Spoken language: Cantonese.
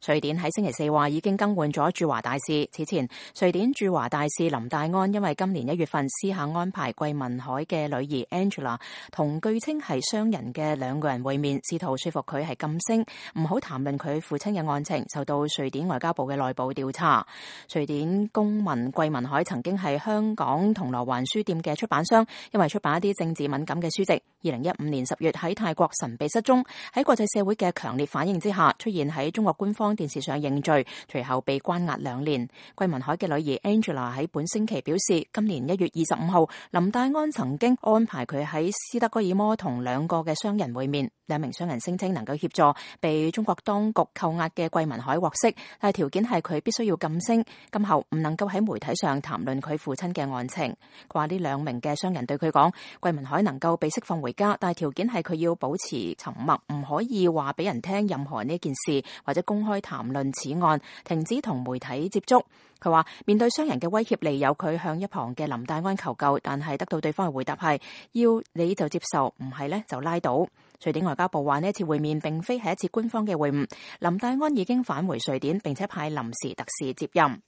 瑞典喺星期四話已經更換咗駐華大使。此前，瑞典駐華大使林戴安因為今年1月份私下安排桂民海嘅女兒 Angela 同據稱係商人嘅2個人會面，試圖說服佢係噤聲，唔好談論佢父親嘅案情，受到瑞典外交部嘅內部調查。瑞典公民桂民海曾經係香港銅鑼灣書店嘅出版商，因為出版一啲政治敏感嘅書籍。2015年10月喺泰國神秘失蹤，喺國際社會嘅強烈反應之下，出現喺中國官方電視上認罪，隨後被關押2年。桂民海嘅女兒 Angela 喺本星期表示，今年1月25號，林戴安曾經安排佢喺斯德哥爾摩同2個嘅商人會面，2名商人聲稱能夠協助被中國當局扣押嘅桂民海獲釋，但係條件係佢必須要噤聲，今後唔能夠喺媒體上談論佢父親嘅案情。佢話呢2名嘅商人對佢講，桂民海能夠被釋放回家，但係條件係佢要保持沉默，唔可以話俾人聽任何呢件事，或者公開談論此案，停止同媒體接觸。佢話面對商人嘅威脅，利誘佢向一旁嘅林戴安求救，但係得到對方嘅回答係要你就接受，唔係呢就拉倒。瑞典外交部話呢次會面並非係一次官方嘅會晤，林戴安已經返回瑞典，並且派臨時特使接任。